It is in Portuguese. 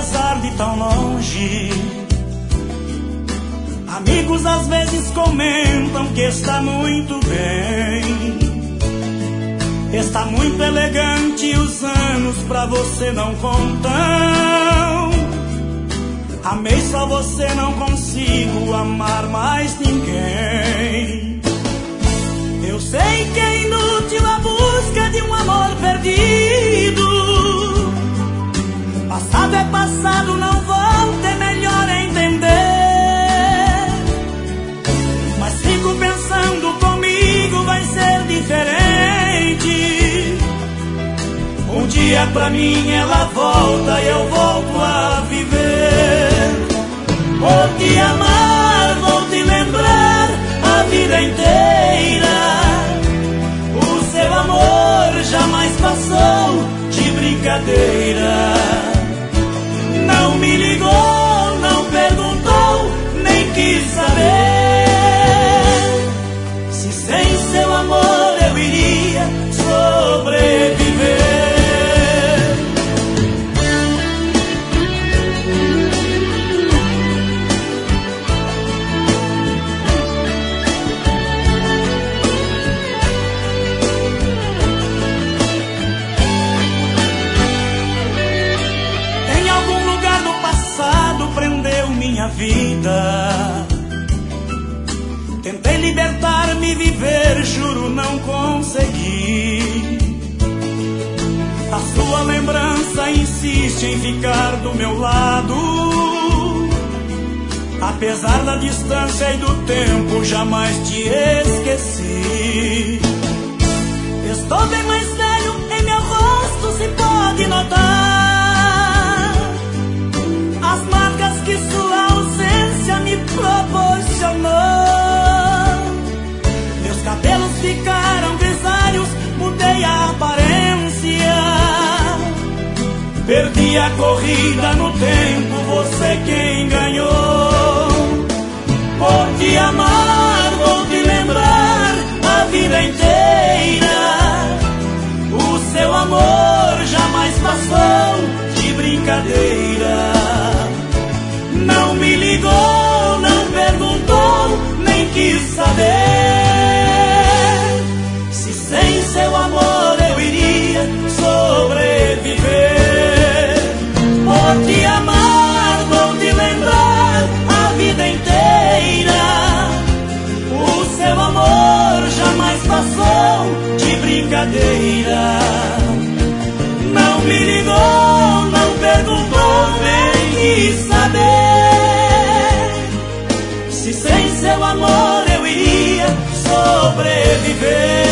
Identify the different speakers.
Speaker 1: apesar de tão longe. Amigos às vezes comentam que está muito bem, está muito elegante e os anos pra você não contam. Amei só você, não consigo amar mais ninguém. Eu sei que é inútil a busca de um amor perdido. Passado é passado, não volta, é melhor entender. Mas fico pensando, comigo vai ser diferente. Um dia pra mim ela volta e eu volto a viver. Vou te amar, vou te lembrar a vida inteira. O seu amor jamais passou de brincadeira. Não me ligou, não perguntou, nem quis saber se sem seu amor eu iria sobreviver. Prendeu minha vida. Tentei libertar-me, viver, juro não consegui. A sua lembrança insiste em ficar do meu lado. Apesar da distância e do tempo, jamais te esqueci. Estou bem mais velho, em meu rosto se pode notar as marcas que sua ausência me proporcionou. Meus cabelos ficaram grisalhos, mudei a aparência. Perdi a corrida no tempo, você quem ganhou. Vou te amar, vou te lembrar a vida inteira. O seu amor jamais passou de brincadeira. Não me ligou, não perguntou, nem quis saber se sem seu amor eu iria sobreviver. Vou te amar, vou te lembrar a vida inteira. O seu amor jamais passou de brincadeira. Não me ligou, não perguntou, nem quis saber se sem seu amor eu iria sobreviver.